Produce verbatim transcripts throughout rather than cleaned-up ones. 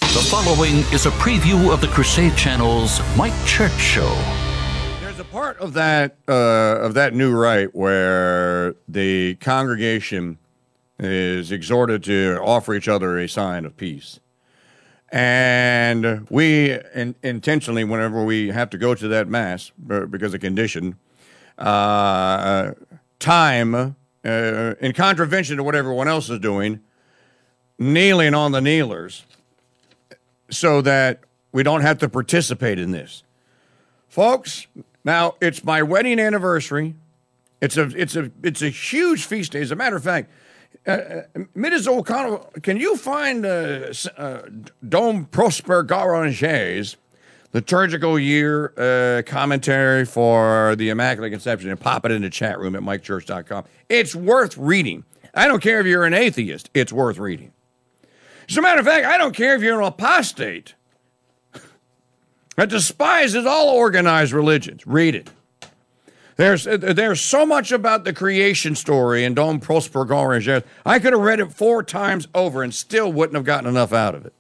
The following is a preview of the Crusade Channel's Mike Church Show. There's a part of that uh, of that new right where the congregation is exhorted to offer each other a sign of peace. And we in, intentionally, whenever we have to go to that mass, because of condition, uh, time, uh, in contravention to what everyone else is doing, kneeling on the kneelers so that we don't have to participate in this. Folks, now it's my wedding anniversary. It's a it's a it's a huge feast day. As a matter of fact, uh, Missus O'Connell, can you find uh, uh, Dom Prosper Garanger's liturgical year uh, commentary for the Immaculate Conception and pop it in the chat room at mike church dot com? It's worth reading. I don't care if you're an atheist. It's worth reading. As a matter of fact, I don't care if you're an apostate that despises all organized religions. Read it. There's there's so much about the creation story in Dom Prosper Garanger. I could have read it four times over and still wouldn't have gotten enough out of it.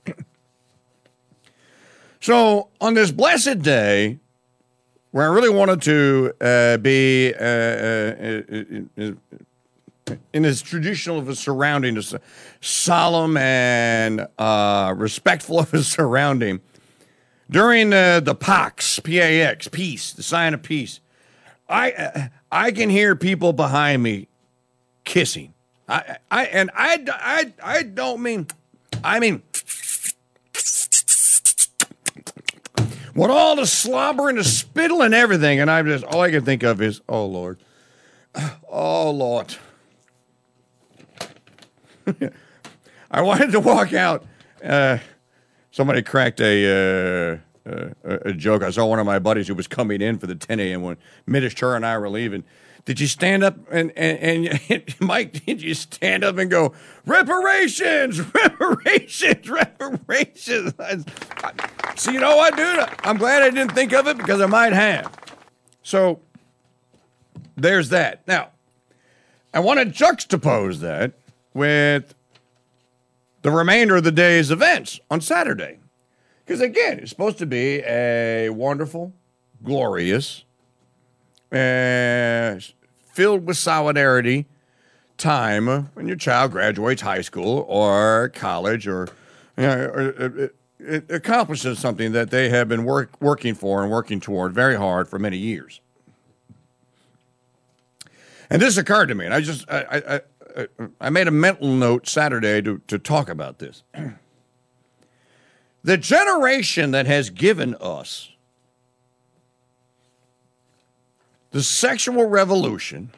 So on this blessed day, where I really wanted to uh, be uh, uh, uh, uh, in as traditional of a surrounding, as solemn and uh, respectful of his surrounding, during uh, the Pax, P A X, peace, the sign of peace, I uh, I can hear people behind me kissing. I I and I I I don't mean I mean with all the slobber and the spittle and everything, and I'm just all I can think of is, oh Lord, oh Lord. I wanted to walk out. Uh, somebody cracked a, uh, uh, a joke. I saw one of my buddies who was coming in for the ten a.m. when Midishter and I were leaving. Did you stand up and, and, and Mike, did you stand up and go, reparations, reparations, reparations? So you know what, dude? I'm glad I didn't think of it because I might have. So there's that. Now, I want to juxtapose that with the remainder of the day's events on Saturday. Because, again, it's supposed to be a wonderful, glorious, uh, filled with solidarity time when your child graduates high school or college or, you know, or it, it accomplishes something that they have been work, working for and working toward very hard for many years. And this occurred to me, and I just... I, I, I made a mental note Saturday to, to talk about this. The generation that has given us the sexual revolution,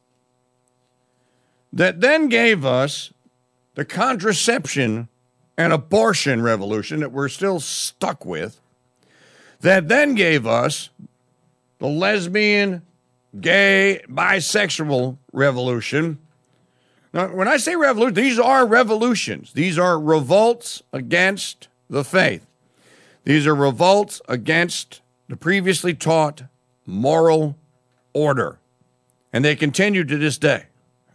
that then gave us the contraception and abortion revolution that we're still stuck with, that then gave us the lesbian, gay, bisexual revolution. Now, when I say revolution, these are revolutions. These are revolts against the faith. These are revolts against the previously taught moral order. And they continue to this day.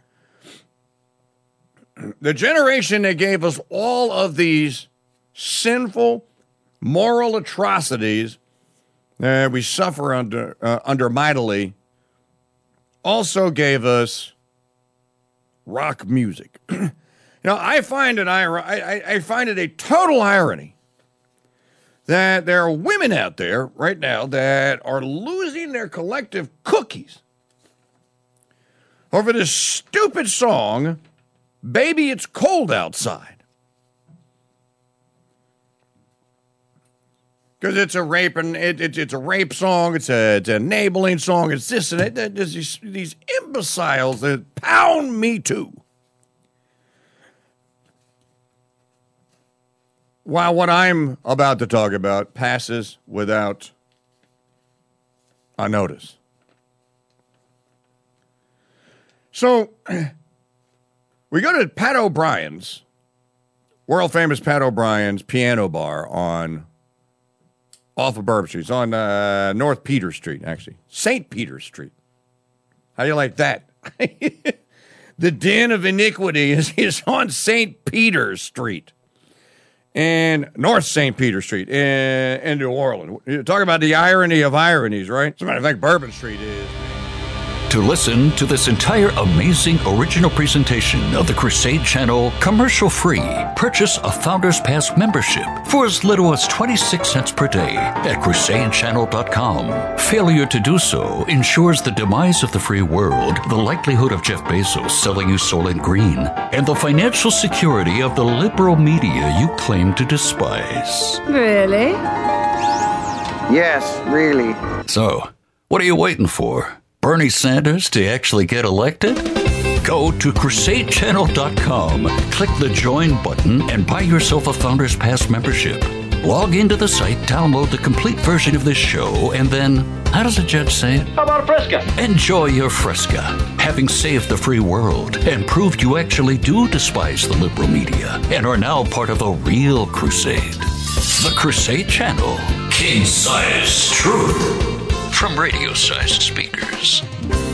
The generation that gave us all of these sinful moral atrocities that we suffer under, uh, under mightily also gave us rock music. You know, I find it I, I, I find it a total irony that there are women out there right now that are losing their collective cookies over this stupid song, Baby It's Cold Outside. Because it's a rape and it, it, it's a rape song, it's a it's an enabling song, it's this and that. There's these, these imbeciles that pound me too. While what I'm about to talk about passes without a notice. So we go to Pat O'Brien's, world famous Pat O'Brien's piano bar on off of Bourbon Street. It's on uh, North Peter Street, actually. Saint Peter Street. How do you like that? The den of iniquity is, is on Saint Peter Street. in North Saint Peter Street in, in New Orleans. Talk about the irony of ironies, right? As a matter of fact, Bourbon Street is. To listen to this entire amazing original presentation of the Crusade Channel commercial-free, purchase a Founders Pass membership for as little as twenty-six cents per day at crusade channel dot com. Failure to do so ensures the demise of the free world, the likelihood of Jeff Bezos selling you Soylent Green, and the financial security of the liberal media you claim to despise. Really? Yes, really. So, what are you waiting for? Bernie Sanders to actually get elected? Go to crusade channel dot com, click the Join button, and buy yourself a Founders Pass membership. Log into the site, download the complete version of this show, and then, how does the judge say it? How about a Fresca? Enjoy your Fresca, having saved the free world and proved you actually do despise the liberal media and are now part of a real crusade. The Crusade Channel, king-size truth. From radio-sized speakers.